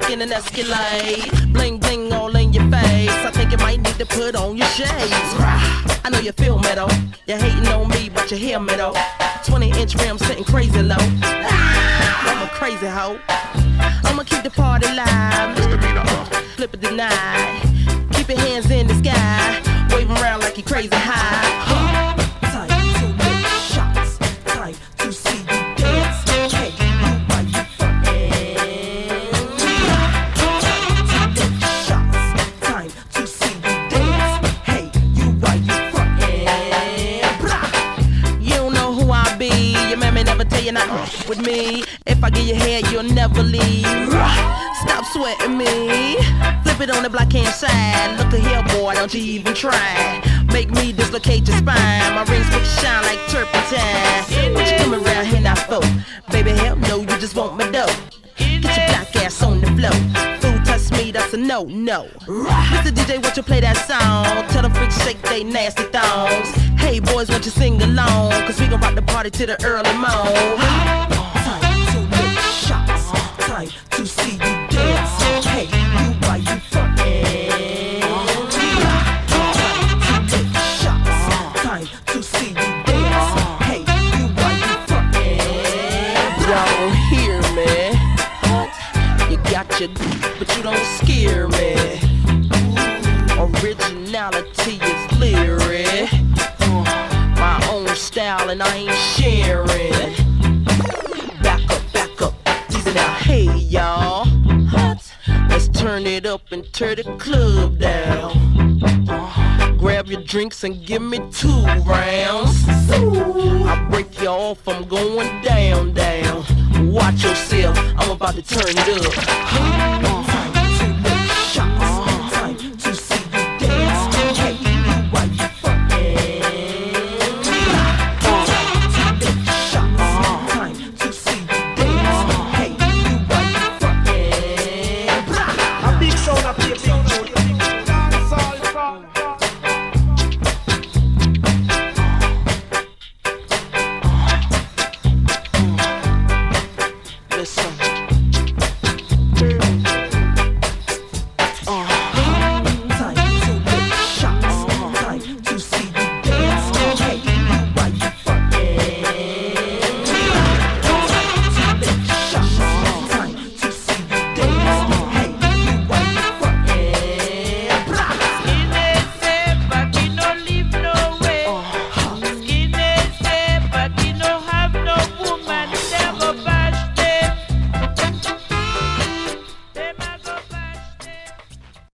in an Escalade. Bling bling all in your face. I think you might need to put on your shades. I know you feel me though. You're hating on me, but you hear me though. 20-inch rims sitting crazy low. I'm a crazy hoe. I'ma keep the party live. Flip it tonight. Keep your hands in the sky. Waving around like you crazy high. Time to make shots. Time to see you dance. Hey, you why you frontin'? Time to make shots. Time to see you dance. Hey, you why you frontin'? You don't know who I be. Your mammy never tell you nothing with me. If I give you head, you'll never leave. Stop sweating me. Flip it on the black hand side. Look at here, boy, don't you even try. Make me dislocate your spine. My rings make you shine like turpentine. What you coming around here now for? Baby, hell no, you just want me dough. Get your black ass on the floor. Fool touch me, that's a no-no. Mr. DJ, won't you play that song? Tell the freaks shake they nasty thongs. Hey, boys, won't you sing along? Cause we gon' rock the party to the early morn. Time to see you dance. Hey, you why you frontin'? Time to take shots. Time to see you dance. Hey, you why you frontin'? Y'all don't hear me. You got your but you don't scare me. Originality is lyric. My own style and I ain't sharing. Hey y'all, let's turn it up and tear the club down. Grab your drinks and give me 2 rounds. I break you off, I'm going down, down. Watch yourself, I'm about to turn it up.